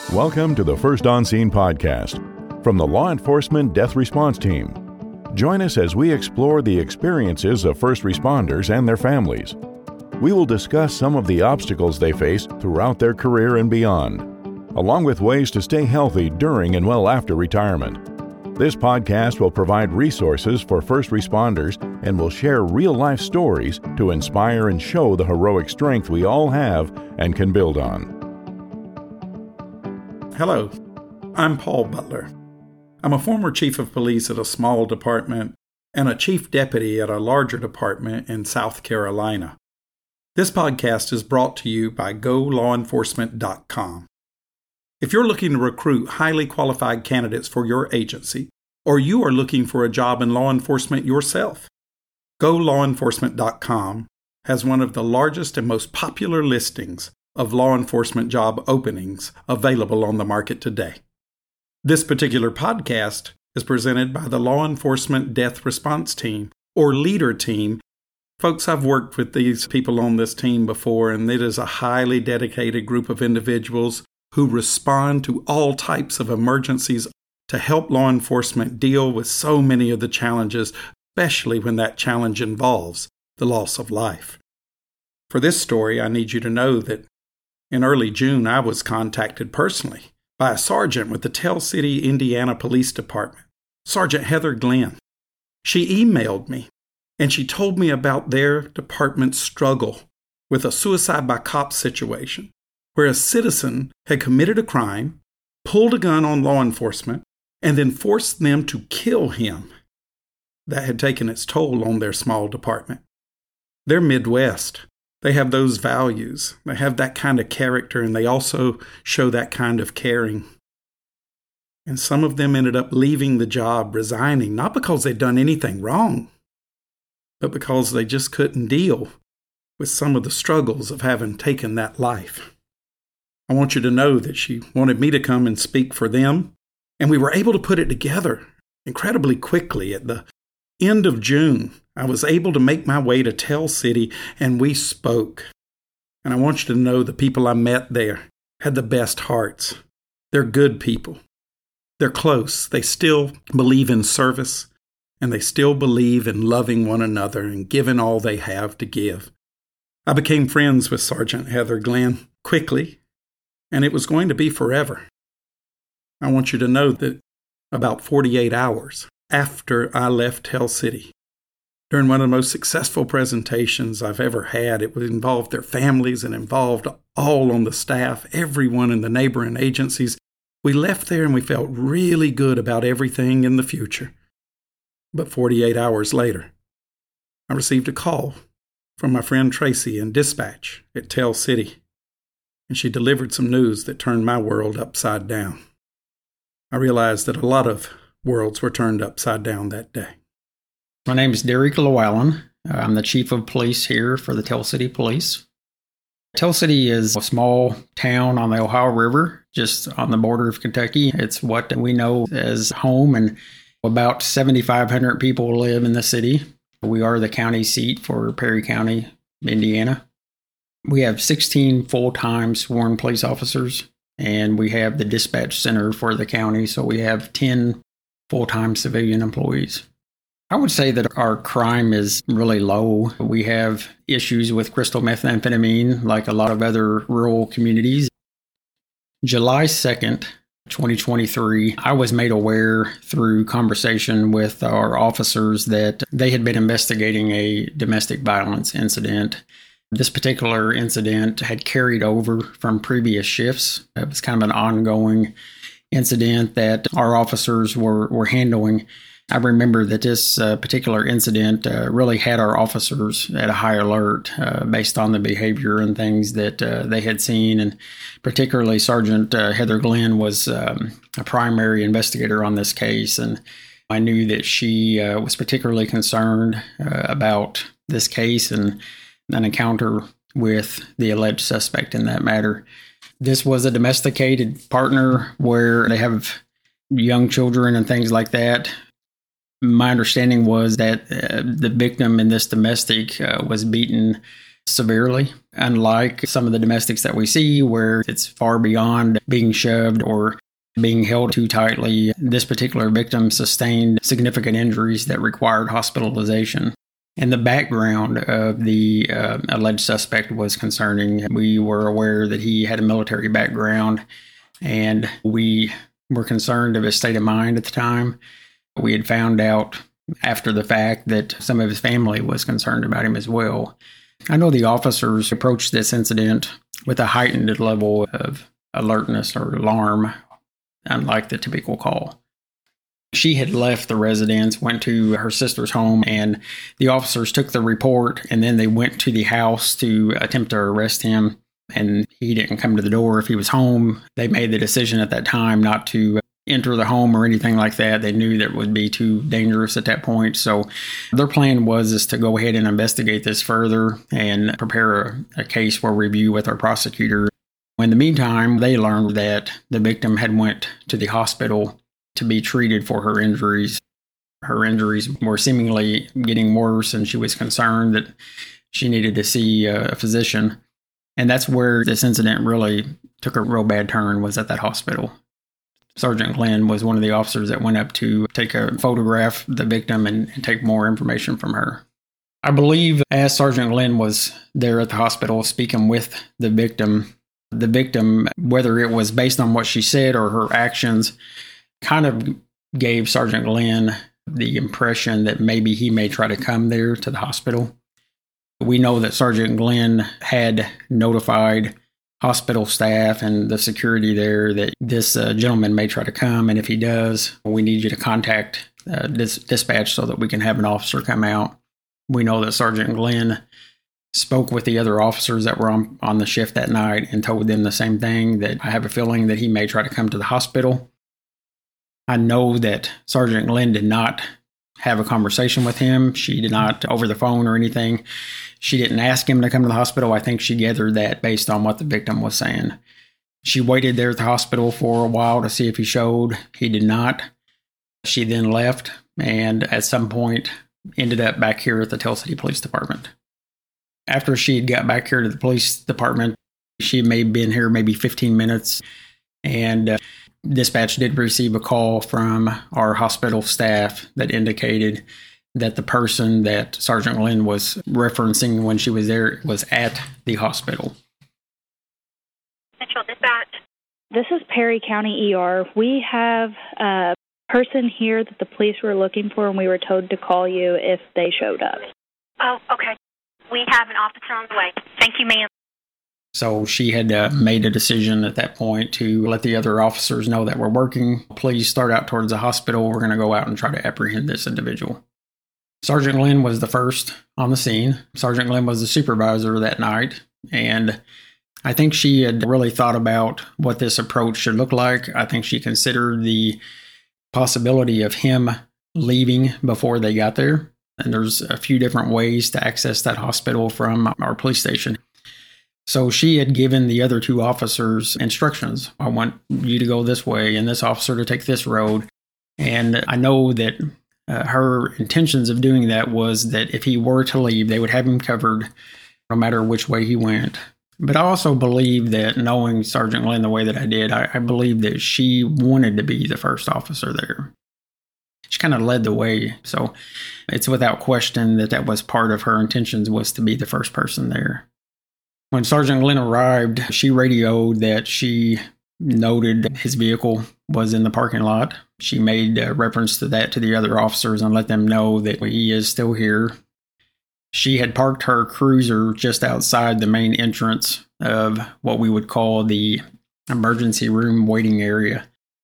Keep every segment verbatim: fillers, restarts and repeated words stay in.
Welcome to the First On Scene podcast from the Law Enforcement Death Response Team. Join us as we explore the experiences of first responders and their families. We will discuss some of the obstacles they face throughout their career and beyond, along with ways to stay healthy during and well after retirement. This podcast will provide resources for first responders and will share real-life stories to inspire and show the heroic strength we all have and can build on. Hello, I'm Paul Butler. I'm a former chief of police at a small department and a chief deputy at a larger department in South Carolina. This podcast is brought to you by go law enforcement dot com. If you're looking to recruit highly qualified candidates for your agency, or you are looking for a job in law enforcement yourself, go law enforcement dot com has one of the largest and most popular listings of law enforcement job openings available on the market today. This particular podcast is presented by the Law Enforcement Death Response Team, or LEADER team. Folks, I've worked with these people on this team before, and it is a highly dedicated group of individuals who respond to all types of emergencies to help law enforcement deal with so many of the challenges, especially when that challenge involves the loss of life. For this story, I need you to know that in early June, I was contacted personally by a sergeant with the Tell City, Indiana Police Department, Sergeant Heather Glenn. She emailed me, and she told me about their department's struggle with a suicide by cop situation, where a citizen had committed a crime, pulled a gun on law enforcement, and then forced them to kill him. That had taken its toll on their small department. They're Midwest. They have those values. They have that kind of character, and they also show that kind of caring. And some of them ended up leaving the job, resigning, not because they'd done anything wrong, but because they just couldn't deal with some of the struggles of having taken that life. I want you to know that she wanted me to come and speak for them, and we were able to put it together incredibly quickly. At the end of June, I was able to make my way to Tell City, and we spoke. And I want you to know the people I met there had the best hearts. They're good people. They're close. They still believe in service, and they still believe in loving one another and giving all they have to give. I became friends with Sergeant Heather Glenn quickly, and it was going to be forever. I want you to know that about forty-eight hours after I left Tell City, during one of the most successful presentations I've ever had, it would involve their families and involved all on the staff, everyone in the neighboring agencies. We left there and we felt really good about everything in the future. But forty-eight hours later, I received a call from my friend Tracy in dispatch at Tell City, and she delivered some news that turned my world upside down. I realized that a lot of worlds were turned upside down that day. My name is Derek Llewellyn. I'm the chief of police here for the Tell City Police. Tell City is a small town on the Ohio River, just on the border of Kentucky. It's what we know as home, and about seventy-five hundred people live in the city. We are the county seat for Perry County, Indiana. We have sixteen full-time sworn police officers, and we have the dispatch center for the county, so we have ten full-time civilian employees. I would say that our crime is really low. We have issues with crystal methamphetamine, like a lot of other rural communities. July second, twenty twenty-three, I was made aware through conversation with our officers that they had been investigating a domestic violence incident. This particular incident had carried over from previous shifts. It was kind of an ongoing incident that our officers were, were handling. I remember that this uh, particular incident uh, really had our officers at a high alert uh, based on the behavior and things that uh, they had seen. And particularly Sergeant uh, Heather Glenn was um, a primary investigator on this case. And I knew that she uh, was particularly concerned uh, about this case and an encounter with the alleged suspect in that matter. This was a domesticated partner where they have young children and things like that. My understanding was that uh, the victim in this domestic uh, was beaten severely, unlike some of the domestics that we see where it's far beyond being shoved or being held too tightly. This particular victim sustained significant injuries that required hospitalization. And the background of the uh, alleged suspect was concerning. We were aware that he had a military background, and we were concerned of his state of mind at the time. We had found out after the fact that some of his family was concerned about him as well. I know the officers approached this incident with a heightened level of alertness or alarm, unlike the typical call. She had left the residence, went to her sister's home, and the officers took the report, and then they went to the house to attempt to arrest him, and he didn't come to the door if he was home. They made the decision at that time not to enter the home or anything like that. They knew that it would be too dangerous at that point. So their plan was is to go ahead and investigate this further and prepare a, a case for review with our prosecutor. In the meantime, they learned that the victim had went to the hospital to be treated for her injuries. Her injuries were seemingly getting worse, and she was concerned that she needed to see a physician. And that's where this incident really took a real bad turn, was at that hospital. Sergeant Glenn was one of the officers that went up to take a photograph of the victim and, and take more information from her. I believe as Sergeant Glenn was there at the hospital speaking with the victim, the victim, whether it was based on what she said or her actions, kind of gave Sergeant Glenn the impression that maybe he may try to come there to the hospital. We know that Sergeant Glenn had notified hospital staff and the security there that this uh, gentleman may try to come, and if he does, we need you to contact uh, this dispatch so that we can have an officer come out. We know that Sergeant Glenn spoke with the other officers that were on, on the shift that night and told them the same thing, that I have a feeling that he may try to come to the hospital. I know that Sergeant Glenn did not have a conversation with him. She did not over the phone or anything. She didn't ask him to come to the hospital. I think she gathered that based on what the victim was saying. She waited there at the hospital for a while to see if he showed. He did not. She then left and at some point ended up back here at the Tell City Police Department. After she had got back here to the police department, she may have been here maybe fifteen minutes, and uh, dispatch did receive a call from our hospital staff that indicated that the person that Sergeant Glenn was referencing when she was there was at the hospital. Central Dispatch. This is Perry County E R. We have a person here that the police were looking for, and we were told to call you if they showed up. Oh, okay. We have an officer on the way. Thank you, ma'am. So she had uh, made a decision at that point to let the other officers know that we're working. Please start out towards the hospital. We're going to go out and try to apprehend this individual. Sergeant Glenn was the first on the scene. Sergeant Glenn was the supervisor that night. And I think she had really thought about what this approach should look like. I think she considered the possibility of him leaving before they got there. And there's a few different ways to access that hospital from our police station. So she had given the other two officers instructions. I want you to go this way and this officer to take this road. And I know that uh, her intentions of doing that was that if he were to leave, they would have him covered no matter which way he went. But I also believe that, knowing Sergeant Glenn the way that I did, I, I believe that she wanted to be the first officer there. She kind of led the way. So it's without question that that was part of her intentions, was to be the first person there. When Sergeant Glenn arrived, she radioed that she noted his vehicle was in the parking lot. She made uh, reference to that to the other officers and let them know that he is still here. She had parked her cruiser just outside the main entrance of what we would call the emergency room waiting area.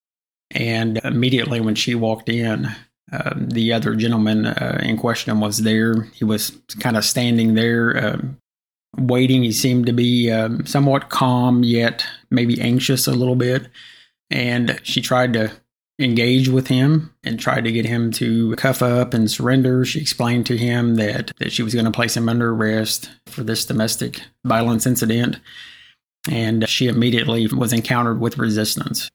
And immediately when she walked in, uh, the other gentleman uh, in question was there. He was kind of standing there, uh, waiting. He seemed to be um, somewhat calm, yet maybe anxious a little bit. And she tried to engage with him and tried to get him to cuff up and surrender. She explained to him that, that she was going to place him under arrest for this domestic violence incident. And she immediately was encountered with resistance.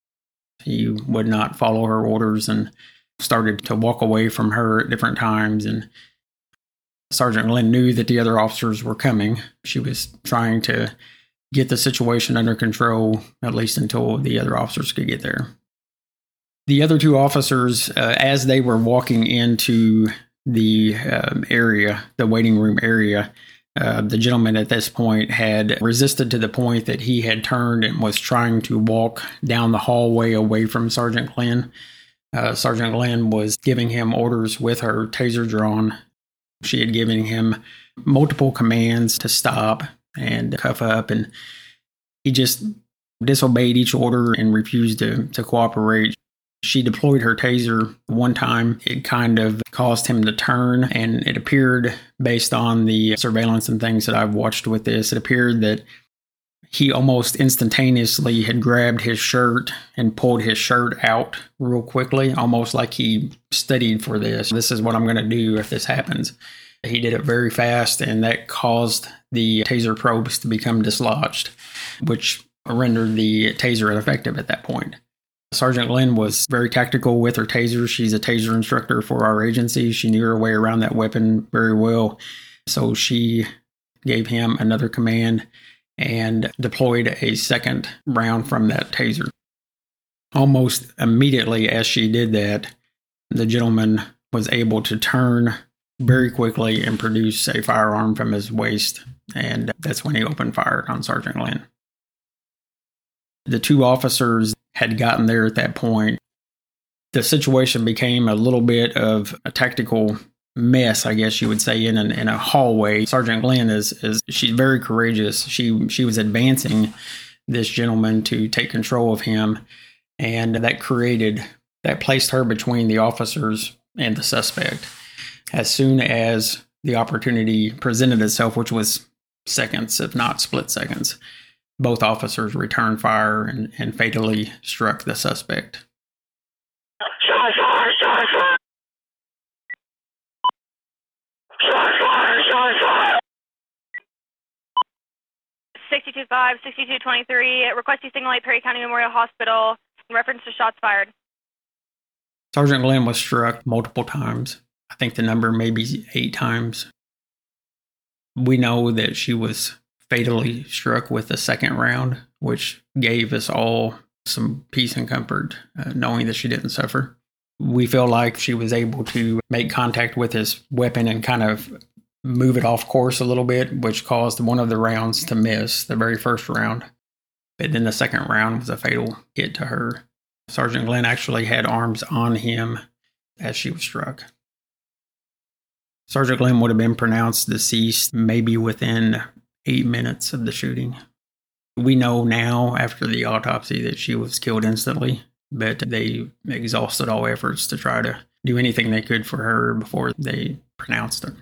He would not follow her orders and started to walk away from her at different times. And Sergeant Glenn knew that the other officers were coming. She was trying to get the situation under control, at least until the other officers could get there. The other two officers, uh, as they were walking into the um, area, the waiting room area, uh, the gentleman at this point had resisted to the point that he had turned and was trying to walk down the hallway away from Sergeant Glenn. Uh, Sergeant Glenn was giving him orders with her taser drawn. She had given him multiple commands to stop and cuff up, and he just disobeyed each order and refused to, to cooperate. She deployed her taser one time. It kind of caused him to turn, and it appeared, based on the surveillance and things that I've watched with this, it appeared that he almost instantaneously had grabbed his shirt and pulled his shirt out real quickly, almost like he studied for this. This is what I'm going to do if this happens. He did it very fast, and that caused the taser probes to become dislodged, which rendered the taser ineffective at that point. Sergeant Glenn was very tactical with her taser. She's a taser instructor for our agency. She knew her way around that weapon very well. So she gave him another command and deployed a second round from that taser. Almost immediately as she did that, the gentleman was able to turn very quickly and produce a firearm from his waist, and that's when he opened fire on Sergeant Glenn. The two officers had gotten there at that point. The situation became a little bit of a tactical mess, I guess you would say, in, an, in a hallway. Sergeant Glenn is, is she's very courageous. She she was advancing this gentleman to take control of him, and that created, that placed her between the officers and the suspect. As soon as the opportunity presented itself, which was seconds, if not split seconds, both officers returned fire and, and fatally struck the suspect. Shot fire, shot fire. Shot fire, shot fire. sixty-two five, sixty-two twenty-three, request you signal Perry County Memorial Hospital in reference to shots fired. Sergeant Glenn was struck multiple times. I think the number may be eight times. We know that she was fatally struck with the second round, which gave us all some peace and comfort, uh, knowing that she didn't suffer. We feel like she was able to make contact with his weapon and kind of move it off course a little bit, which caused one of the rounds to miss, the very first round. But then the second round was a fatal hit to her. Sergeant Glenn actually had arms on him as she was struck. Sergeant Glenn would have been pronounced deceased maybe within eight minutes of the shooting. We know now after the autopsy that she was killed instantly, but they exhausted all efforts to try to do anything they could for her before they pronounced it.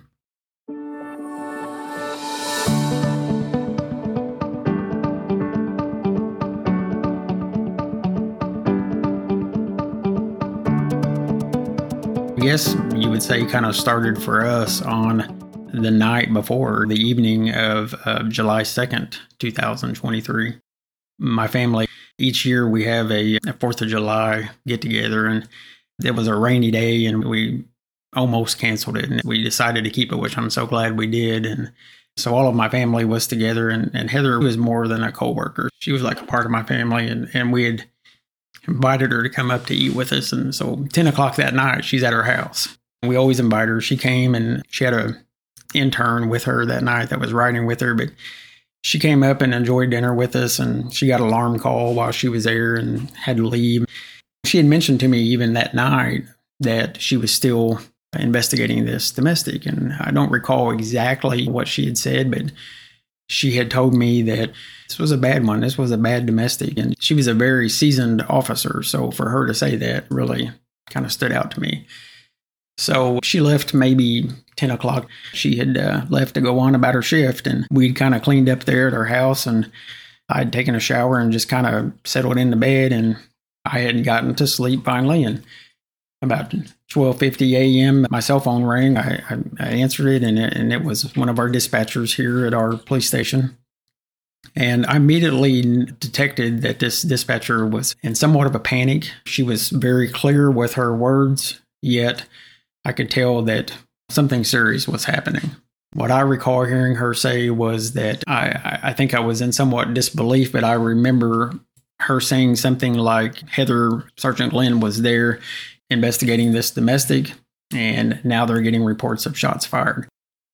I guess you would say kind of started for us on the night before, the evening of uh, July second, twenty twenty-three. My family, each year we have a, a fourth of July get-together, and it was a rainy day, and we almost canceled it, and we decided to keep it, which I'm so glad we did. And so all of my family was together, and, and Heather was more than a co-worker. She was like a part of my family, and, and we had invited her to come up to eat with us. And so ten o'clock that night, she's at her house. We always invite her. She came, and she had a intern with her that night that was riding with her, but she came up and enjoyed dinner with us, and she got an alarm call while she was there and had to leave. She had mentioned to me even that night that she was still investigating this domestic, and I don't recall exactly what she had said, but she had told me that this was a bad one. This was a bad domestic, and she was a very seasoned officer, so for her to say that really kind of stood out to me. So she left maybe ten o'clock. She had uh, left to go on about her shift, and we'd kind of cleaned up there at her house, and I'd taken a shower and just kind of settled into bed, and I had gotten to sleep finally. And about twelve fifty a.m., my cell phone rang. I, I, I answered it, and it, and it was one of our dispatchers here at our police station. And I immediately detected that this dispatcher was in somewhat of a panic. She was very clear with her words, yet I could tell that something serious was happening. What I recall hearing her say was that I, I think I was in somewhat disbelief, but I remember her saying something like Heather, Sergeant Glenn was there investigating this domestic, and now they're getting reports of shots fired.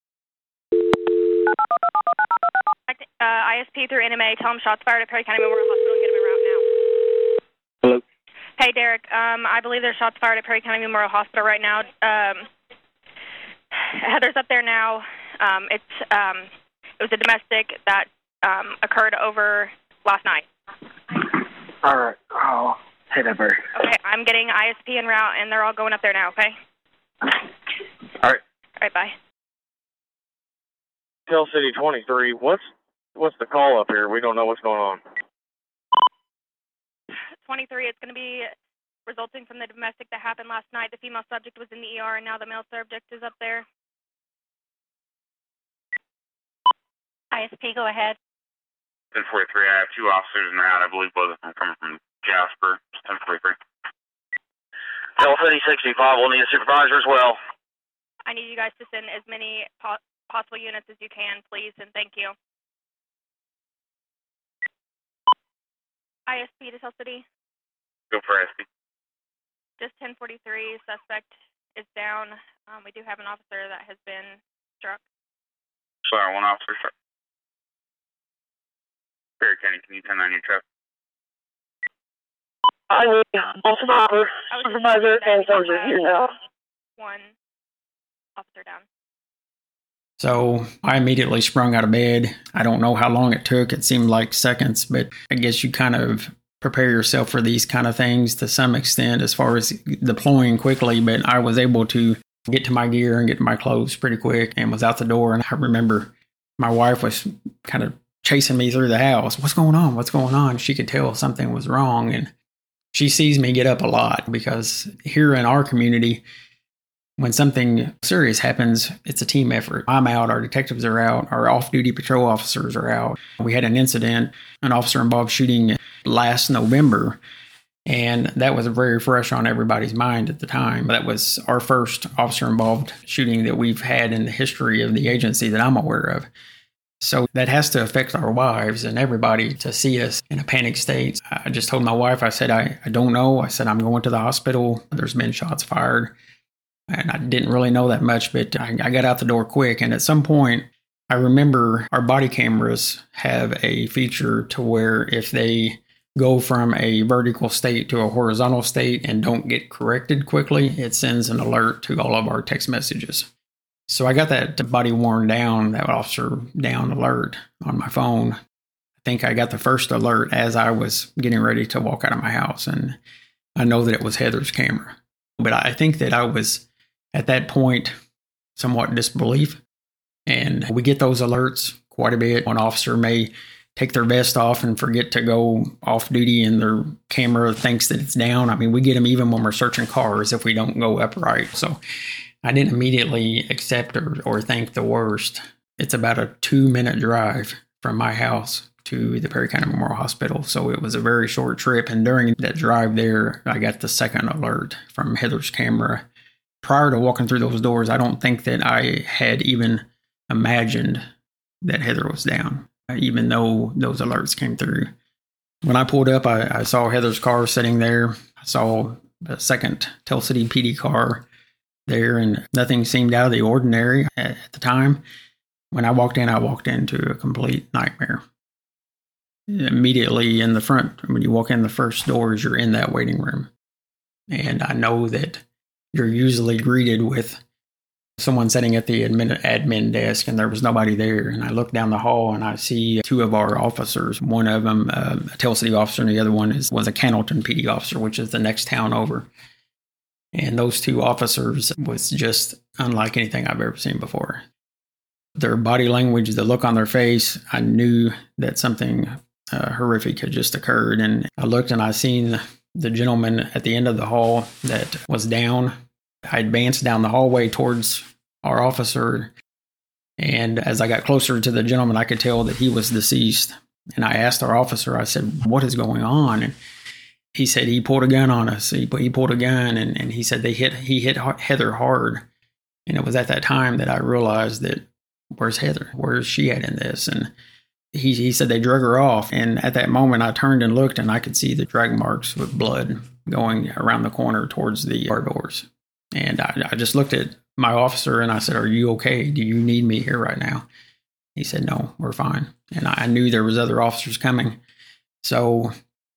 Uh, I S P through N M A, tell them shots fired at Perry County Memorial Hospital and get them en route now. Hello? Hey, Derek. Um, I believe there's shots fired at Perry County Memorial Hospital right now. Um, Heather's up there now. Um, it's um, it was a domestic that um, occurred over last night. All right. I'll head up there. Okay, I'm getting I S P en route, and they're all going up there now, okay? All right. All right, bye. Tell City twenty-three, what's what's the call up here? We don't know what's going on. twenty-three, it's going to be resulting from the domestic that happened last night. The female subject was in the E R, and now the male subject is up there. I S P, go ahead. ten forty-three, I have two officers in route. I believe both of them coming from Jasper. ten forty-three. Tell City sixty-five, we'll need a supervisor as well. I need you guys to send as many po- possible units as you can, please, and thank you. I S P to Tell City. Go for I S P. Just ten forty-three, suspect is down. Um, we do have an officer that has been struck. Sorry, one officer struck. Perry County, can you turn on your truck? I need a supervisor, supervisor and sergeant here now. One officer down. So I immediately sprung out of bed. I don't know how long it took. It seemed like seconds, but I guess you kind of prepare yourself for these kind of things to some extent as far as deploying quickly. But I was able to get to my gear and get to my clothes pretty quick and was out the door. And I remember my wife was kind of chasing me through the house. What's going on? What's going on? She could tell something was wrong. And she sees me get up a lot because here in our community, when something serious happens, it's a team effort. I'm out, our detectives are out, our off-duty patrol officers are out. We had an incident, an officer-involved shooting last November, and that was very fresh on everybody's mind at the time. That was our first officer-involved shooting that we've had in the history of the agency that I'm aware of. So that has to affect our wives and everybody to see us in a panic state. I just told my wife, I said, I, I don't know. I said, I'm going to the hospital. There's been shots fired. And I didn't really know that much, but I, I got out the door quick. And at some point, I remember our body cameras have a feature to where if they go from a vertical state to a horizontal state and don't get corrected quickly, it sends an alert to all of our text messages. So I got that body worn down, that officer down alert on my phone. I think I got the first alert as I was getting ready to walk out of my house. And I know that it was Heather's camera. But I think that I was, at that point, somewhat disbelief. And we get those alerts quite a bit. One officer may take their vest off and forget to go off duty and their camera thinks that it's down. I mean, we get them even when we're searching cars if we don't go upright. So I didn't immediately accept or, or think the worst. It's about a two-minute drive from my house to the Perry County Memorial Hospital. So it was a very short trip. And during that drive there, I got the second alert from Heather's camera. Prior to walking through those doors, I don't think that I had even imagined that Heather was down, even though those alerts came through. When I pulled up, I, I saw Heather's car sitting there. I saw a second Tell City P D car there, and nothing seemed out of the ordinary at the time. When I walked in, I walked into a complete nightmare. Immediately in the front, when you walk in the first doors, you're in that waiting room. And I know that you're usually greeted with someone sitting at the admin, admin desk, and there was nobody there. And I look down the hall, and I see two of our officers. One of them, uh, a Tell City officer, and the other one is was a Cannleton P D officer, which is the next town over. And those two officers was just unlike anything I've ever seen before. Their body language, the look on their face, I knew that something uh, horrific had just occurred. And I looked, and I seen the gentleman at the end of the hall that was down. I advanced down the hallway towards our officer, and as I got closer to the gentleman, I could tell that he was deceased. And I asked our officer, I said, what is going on? And he said he pulled a gun on us. He, he pulled a gun, and, and he said they hit. he hit Heather hard. And it was at that time that I realized that, where's Heather? Where's she at in this? And he, he said they drug her off. And at that moment, I turned and looked, and I could see the drag marks with blood going around the corner towards the car doors. And I, I just looked at my officer and I said, are you okay? Do you need me here right now? He said, no, we're fine. And I knew there was other officers coming. So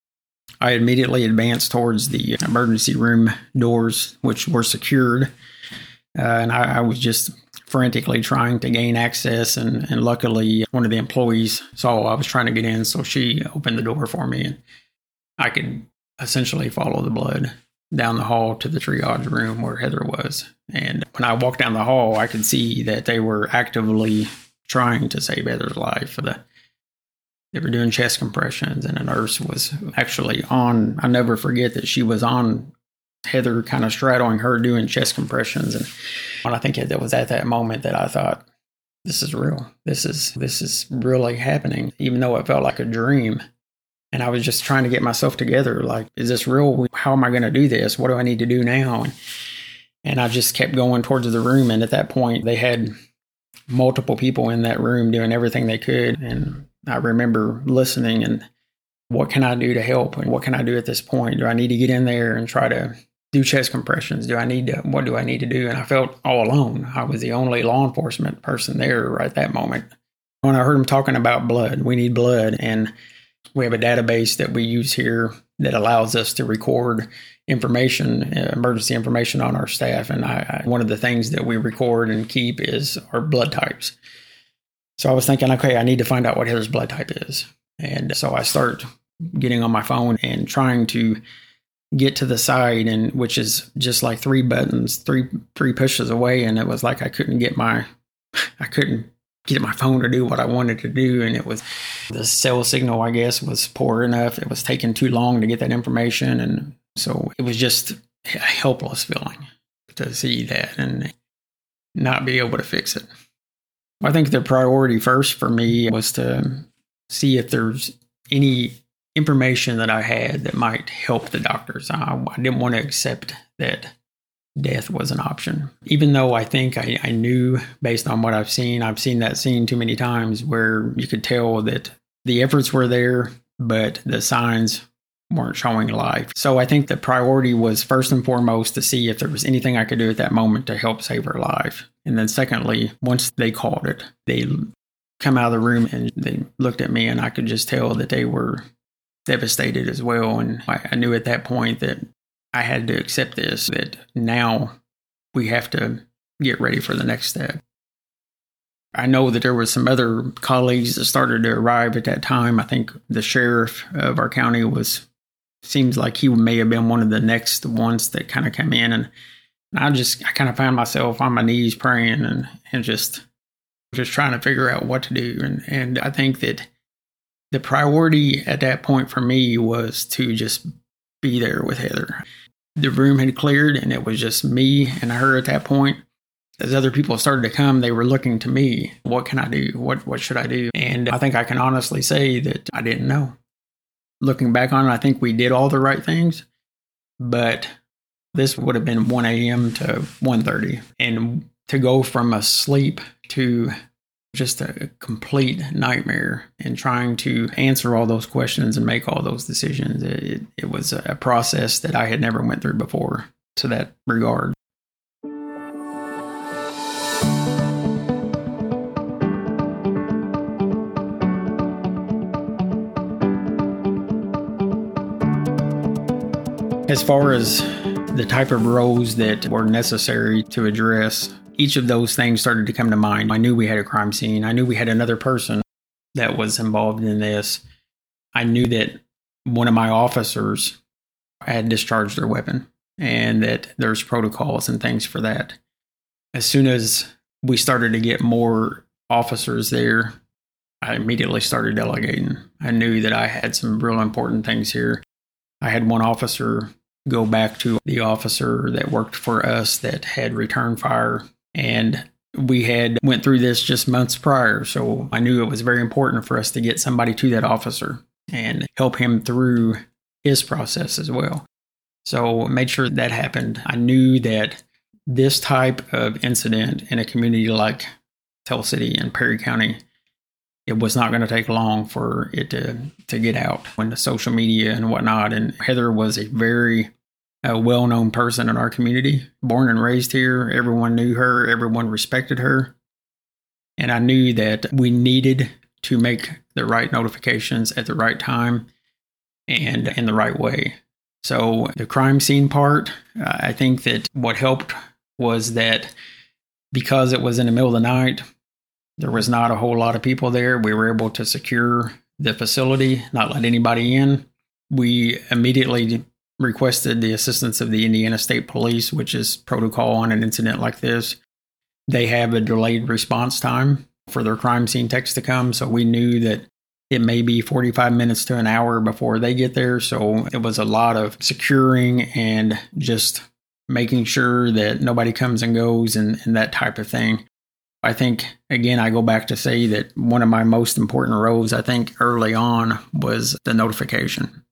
I immediately advanced towards the emergency room doors, which were secured. Uh, and I, I was just frantically trying to gain access. And, and luckily, one of the employees saw I was trying to get in. So she opened the door for me, and I could essentially follow the blood down the hall to the triage room where Heather was. And when I walked down the hall, I could see that they were actively trying to save Heather's life. The, they were doing chest compressions, and a nurse was actually on, I'll never forget that she was on Heather, kind of straddling her, doing chest compressions. And I think that was at that moment that I thought, this is real. This is, this is really happening, even though it felt like a dream. And I was just trying to get myself together. Like, is this real? How am I going to do this? What do I need to do now? And, and I just kept going towards the room. And at that point, they had multiple people in that room doing everything they could. And I remember listening and, what can I do to help? And what can I do at this point? Do I need to get in there and try to do chest compressions? Do I need to, what do I need to do? And I felt all alone. I was the only law enforcement person there right at that moment. When I heard them talking about blood, we need blood. And we have a database that we use here that allows us to record information, uh, emergency information on our staff. And I, I, one of the things that we record and keep is our blood types. So I was thinking, okay, I need to find out what Heather's blood type is. And so I start getting on my phone and trying to get to the side, and which is just like three buttons, three three pushes away. And it was like I couldn't get my, I couldn't get my phone to do what I wanted to do. And it was, the cell signal, I guess, was poor enough. It was taking too long to get that information. And so it was just a helpless feeling to see that and not be able to fix it. I think the priority first for me was to see if there's any information that I had that might help the doctors. I, I didn't want to accept that death was an option. Even though I think I, I knew, based on what I've seen, I've seen that scene too many times where you could tell that the efforts were there, but the signs weren't showing life. So I think the priority was first and foremost to see if there was anything I could do at that moment to help save her life. And then secondly, once they called it, they come out of the room and they looked at me, and I could just tell that they were devastated as well. And I, I knew at that point that I had to accept this, that now we have to get ready for the next step. I know that there was some other colleagues that started to arrive at that time. I think the sheriff of our county was, seems like he may have been one of the next ones that kind of came in. And I just, I kind of found myself on my knees praying and, and just, just trying to figure out what to do. And, and I think that the priority at that point for me was to just be there with Heather. The room had cleared, and it was just me and her at that point. As other people started to come, they were looking to me. What can I do? What what should I do? And I think I can honestly say that I didn't know. Looking back on it, I think we did all the right things, but this would have been one a.m. to one thirty. And to go from asleep to just a complete nightmare and trying to answer all those questions and make all those decisions, it, it was a process that I had never went through before to that regard. As far as the type of roles that were necessary to address, each of those things started to come to mind. I knew we had a crime scene. I knew we had another person that was involved in this. I knew that one of my officers had discharged their weapon and that there's protocols and things for that. As soon as we started to get more officers there, I immediately started delegating. I knew that I had some real important things here. I had one officer go back to the officer that worked for us that had returned fire. And we had went through this just months prior. So I knew it was very important for us to get somebody to that officer and help him through his process as well. So I made sure that happened. I knew that this type of incident in a community like Tell City and Perry County, it was not going to take long for it to, to get out when the social media and whatnot. And Heather was a very uh, well-known person in our community, born and raised here. Everyone knew her. Everyone respected her. And I knew that we needed to make the right notifications at the right time and in the right way. So the crime scene part, uh, I think that what helped was that because it was in the middle of the night, there was not a whole lot of people there. We were able to secure the facility, not let anybody in. We immediately requested the assistance of the Indiana State Police, which is protocol on an incident like this. They have a delayed response time for their crime scene techs to come. So we knew that it may be forty-five minutes to an hour before they get there. So it was a lot of securing and just making sure that nobody comes and goes and, and that type of thing. I think, again, I go back to say that one of my most important roles, I think, early on was the notification.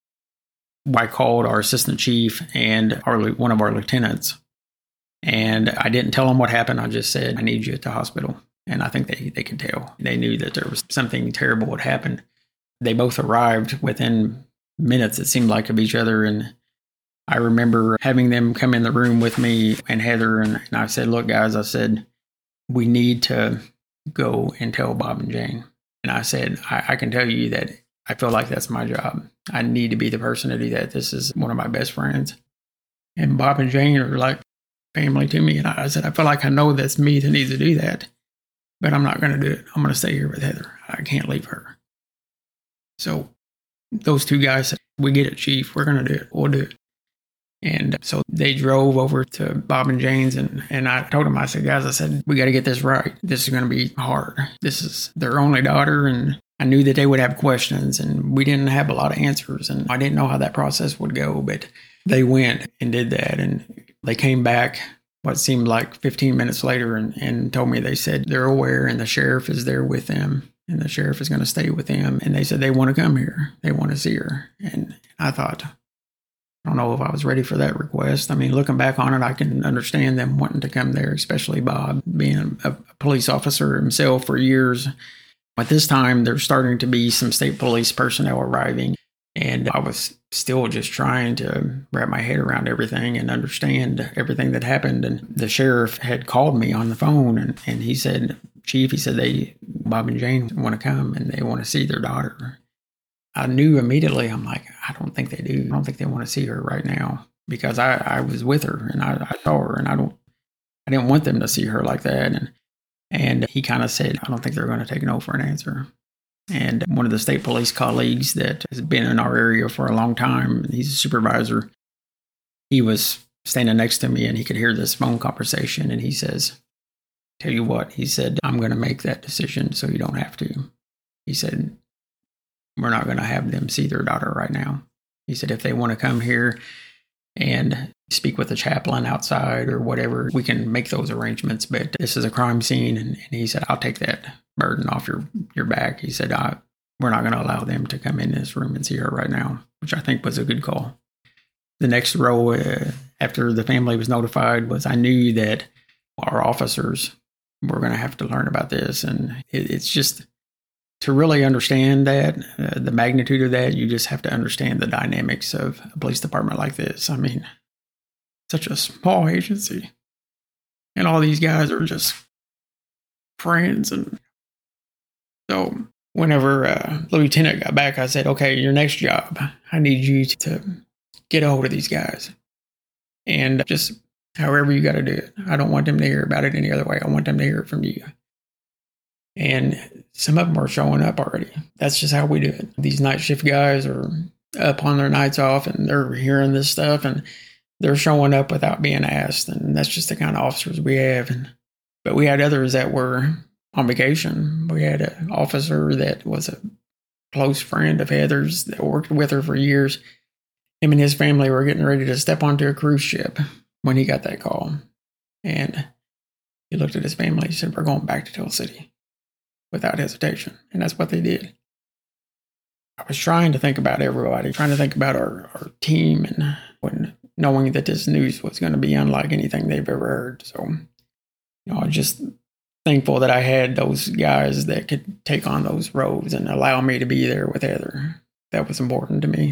I called our assistant chief and our one of our lieutenants, and I didn't tell them what happened. I just said, I need you at the hospital. And I think they, they could tell. They knew that there was something terrible had happened. They both arrived within minutes, it seemed like, of each other. And I remember having them come in the room with me and Heather, and, and I said, look, guys, I said, we need to go and tell Bob and Jane. And I said, I, I can tell you that I feel like that's my job. I need to be the person to do that. This is one of my best friends. And Bob and Jane are like family to me. And I, I said, I feel like I know that's me that needs to do that, but I'm not going to do it. I'm going to stay here with Heather. I can't leave her. So those two guys said, we get it, Chief. We're going to do it. We'll do it. And so they drove over to Bob and Jane's, and, and I told them, I said, guys, I said, we got to get this right. This is going to be hard. This is their only daughter, and I knew that they would have questions, and we didn't have a lot of answers, and I didn't know how that process would go, but they went and did that, and they came back what seemed like fifteen minutes later and, and told me, they said they're aware, and the sheriff is there with them, and the sheriff is going to stay with them, and they said they want to come here. They want to see her. And I thought, I don't know if I was ready for that request. I mean, looking back on it, I can understand them wanting to come there, especially Bob, being a, a police officer himself for years. At this time, there's starting to be some state police personnel arriving, and I was still just trying to wrap my head around everything and understand everything that happened. And the sheriff had called me on the phone, and, and he said, Chief, he said, they, Bob and Jane want to come, and they want to see their daughter. I knew immediately, I'm like, I don't think they do. I don't think they want to see her right now, because I, I was with her and I, I saw her, and I don't, I didn't want them to see her like that. And, and he kind of said, I don't think they're going to take no for an answer. And one of the state police colleagues that has been in our area for a long time, he's a supervisor, he was standing next to me, and he could hear this phone conversation. And he says, tell you what, he said, I'm going to make that decision so you don't have to. He said, we're not going to have them see their daughter right now. He said, if they want to come here and speak with the chaplain outside or whatever, we can make those arrangements. But this is a crime scene. And, and he said, I'll take that burden off your, your back. He said, I, we're not going to allow them to come in this room and see her right now, which I think was a good call. The next row uh, after the family was notified was I knew that our officers were going to have to learn about this. And it, it's just, to really understand that, uh, the magnitude of that, you just have to understand the dynamics of a police department like this. I mean, such a small agency, and all these guys are just friends. And so whenever uh, the lieutenant got back, I said, okay, your next job, I need you to get a hold of these guys. And just however you got to do it. I don't want them to hear about it any other way. I want them to hear it from you. And some of them are showing up already. That's just how we do it. These night shift guys are up on their nights off, and they're hearing this stuff, and they're showing up without being asked. And that's just the kind of officers we have. And but we had others that were on vacation. We had an officer that was a close friend of Heather's that worked with her for years. Him and his family were getting ready to step onto a cruise ship when he got that call. And he looked at his family. He said, we're going back to Tell City. Without hesitation. And that's what they did. I was trying to think about everybody, trying to think about our, our team. And when knowing that this news was going to be unlike anything they've ever heard. So, you know, I was just thankful that I had those guys that could take on those roles and allow me to be there with Heather. That was important to me.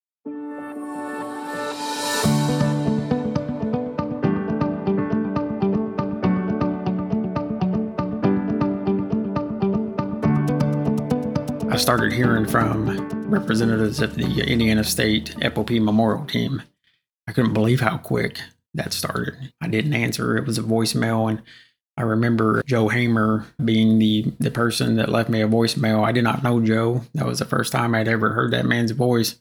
I started hearing from representatives of the Indiana State F O P Memorial Team. I couldn't believe how quick that started. I didn't answer. It was a voicemail, and I remember Joe Hamer being the, the person that left me a voicemail. I did not know Joe. That was the first time I'd ever heard that man's voice.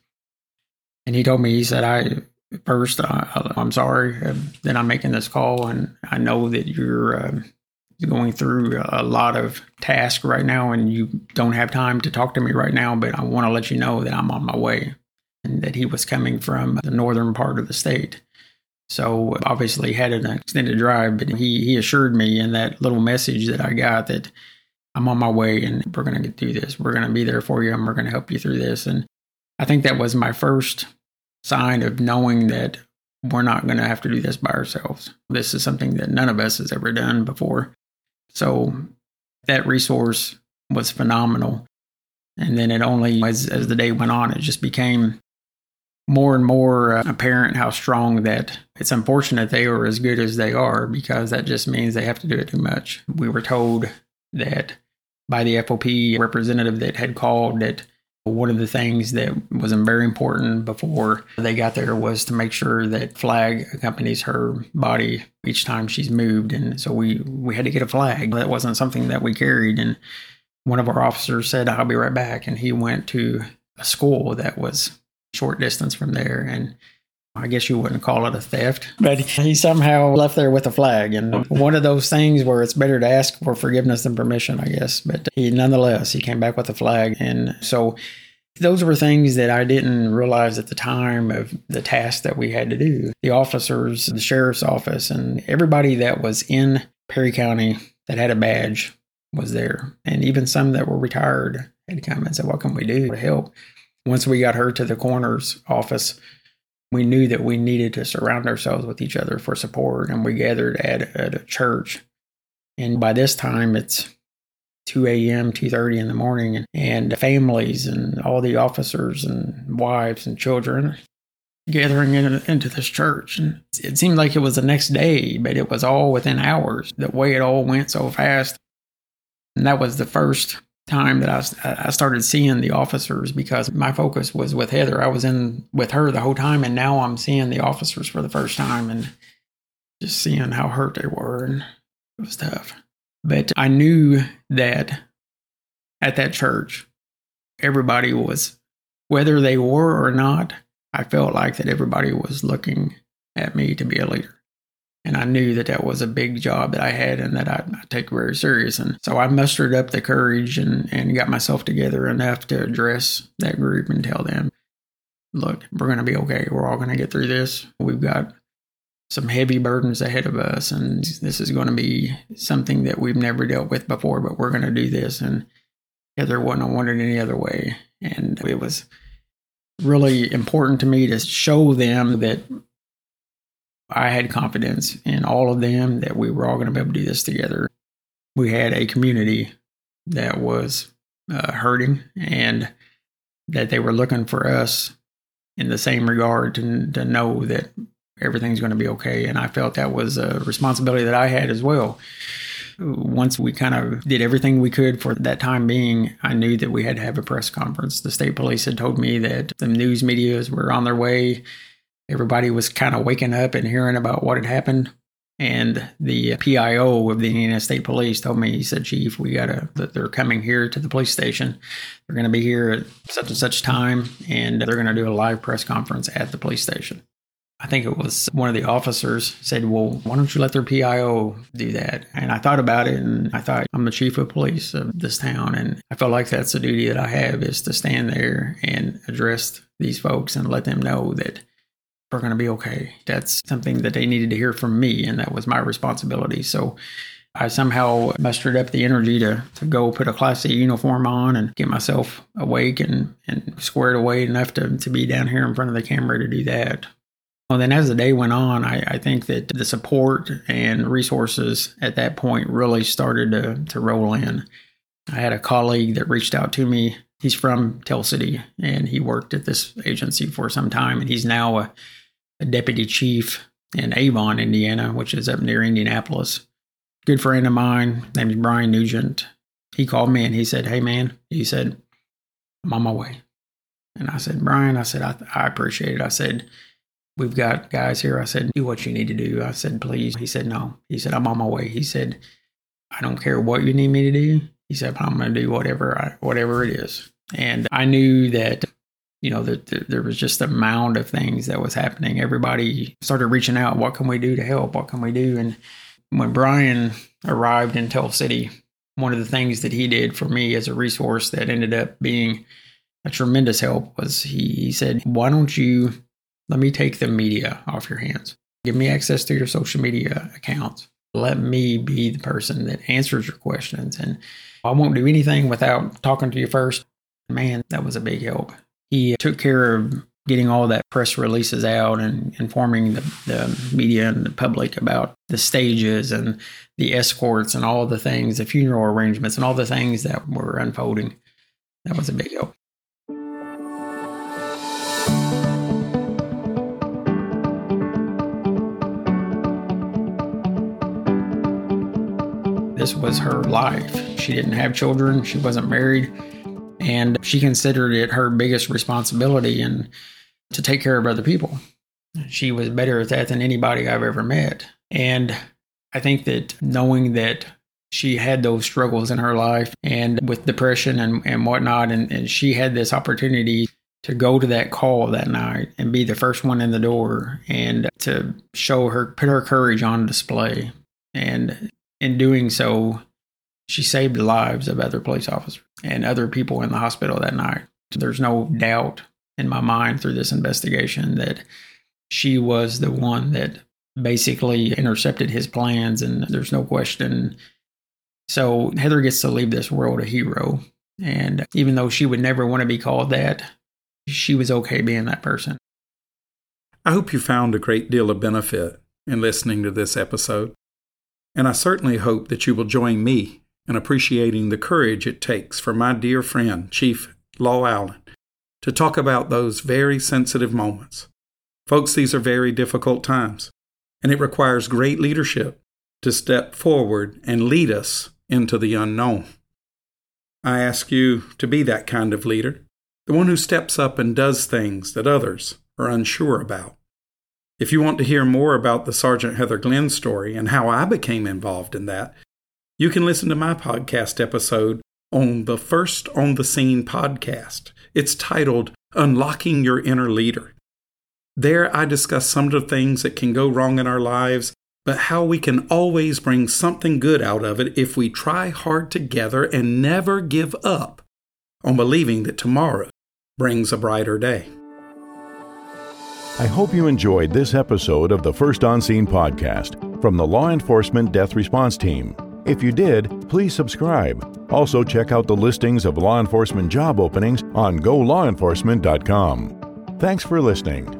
And he told me, he said, I first, I, I'm sorry that I'm making this call, and I know that you're uh, going through a lot of tasks right now, and you don't have time to talk to me right now, but I want to let you know that I'm on my way. And that he was coming from the northern part of the state. So obviously had an extended drive, but he, he assured me in that little message that I got that I'm on my way and we're going to do this. We're going to be there for you and we're going to help you through this. And I think that was my first sign of knowing that we're not going to have to do this by ourselves. This is something that none of us has ever done before. So that resource was phenomenal. And then it only, as, as the day went on, it just became more and more uh, apparent how strong that it's unfortunate they are as good as they are, because that just means they have to do it too much. We were told that by the F O P representative that had called that one of the things that was very important before they got there was to make sure that flag accompanies her body each time she's moved. And so we, we had to get a flag. That wasn't something that we carried. And one of our officers said, I'll be right back. And he went to a school that was short distance from there, and I guess you wouldn't call it a theft, but he somehow left there with a flag. And one of those things where it's better to ask for forgiveness than permission, I guess. But he, nonetheless, he came back with a flag. And so those were things that I didn't realize at the time of the task that we had to do. The officers, the sheriff's office, and everybody that was in Perry County that had a badge was there. And even some that were retired had come and said, what can we do to help? Once we got her to the coroner's office, we knew that we needed to surround ourselves with each other for support, and we gathered at, at a church. And by this time, it's two a.m., two thirty in the morning, and, and families and all the officers and wives and children gathering in, into this church. And it seemed like it was the next day, but it was all within hours, the way it all went so fast. And that was the first time that I, I started seeing the officers, because my focus was with Heather. I was in with her the whole time, and now I'm seeing the officers for the first time and just seeing how hurt they were, and it was tough. But I knew that at that church, everybody was, whether they were or not, I felt like that everybody was looking at me to be a leader. And I knew that that was a big job that I had and that I, I take very serious. And so I mustered up the courage and, and got myself together enough to address that group and tell them, look, we're going to be okay. We're all going to get through this. We've got some heavy burdens ahead of us, and this is going to be something that we've never dealt with before, but we're going to do this. And Heather wouldn't have wanted any other way. And it was really important to me to show them that I had confidence in all of them, that we were all going to be able to do this together. We had a community that was uh, hurting, and that they were looking for us in the same regard to, to know that everything's going to be okay. And I felt that was a responsibility that I had as well. Once we kind of did everything we could for that time being, I knew that we had to have a press conference. The state police had told me that the news medias were on their way. Everybody was kind of waking up and hearing about what had happened. And the P I O of the Indiana State Police told me, he said, Chief, we got to, they're coming here to the police station. They're going to be here at such and such time, and they're going to do a live press conference at the police station. I think it was one of the officers said, well, why don't you let their P I O do that? And I thought about it, and I thought, I'm the chief of police of this town, and I felt like that's the duty that I have, is to stand there and address these folks and let them know that we're going to be okay. That's something that they needed to hear from me, and that was my responsibility. So I somehow mustered up the energy to, to go put a Class C uniform on and get myself awake and, and squared away enough to, to be down here in front of the camera to do that. Well, then as the day went on, I, I think that the support and resources at that point really started to, to roll in. I had a colleague that reached out to me. He's from Tell City, and he worked at this agency for some time, and he's now a, a deputy chief in Avon, Indiana, which is up near Indianapolis. Good friend of mine named Brian Nugent. He called me and he said, "Hey, man," he said, "I'm on my way." And I said, "Brian," I said, I, I appreciate it. I said, "We've got guys here." I said, "Do what you need to do." I said, "Please." He said, "No." He said, "I'm on my way." He said, "I don't care what you need me to do." He said, "I'm going to do whatever I, whatever it is." And I knew that, you know, that, that there was just a mound of things that was happening. Everybody started reaching out. What can we do to help? What can we do? And when Brian arrived in Tell City, one of the things that he did for me as a resource that ended up being a tremendous help was he, he said, "Why don't you let me take the media off your hands? Give me access to your social media accounts. Let me be the person that answers your questions. And I won't do anything without talking to you first." Man, that was a big help. He took care of getting all that press releases out and informing the, the media and the public about the stages and the escorts and all the things, the funeral arrangements and all the things that were unfolding. That was a big help. This was her life. She didn't have children. She wasn't married. And she considered it her biggest responsibility and to take care of other people. She was better at that than anybody I've ever met. And I think that knowing that she had those struggles in her life and with depression and, and whatnot, and, and she had this opportunity to go to that call that night and be the first one in the door and to show her, put her courage on display. And in doing so, she saved the lives of other police officers and other people in the hospital that night. There's no doubt in my mind through this investigation that she was the one that basically intercepted his plans, and there's no question. So Heather gets to leave this world a hero. And even though she would never want to be called that, she was okay being that person. I hope you found a great deal of benefit in listening to this episode. And I certainly hope that you will join me in appreciating the courage it takes for my dear friend, Chief Law Allen, to talk about those very sensitive moments. Folks, these are very difficult times, and it requires great leadership to step forward and lead us into the unknown. I ask you to be that kind of leader, the one who steps up and does things that others are unsure about. If you want to hear more about the Sergeant Heather Glenn story and how I became involved in that, you can listen to my podcast episode on the First on the Scene podcast. It's titled Unlocking Your Inner Leader. There I discuss some of the things that can go wrong in our lives, but how we can always bring something good out of it if we try hard together and never give up on believing that tomorrow brings a brighter day. I hope you enjoyed this episode of the First on Scene podcast from the Law Enforcement Death Response Team. If you did, please subscribe. Also check out the listings of law enforcement job openings on go law enforcement dot com. Thanks for listening.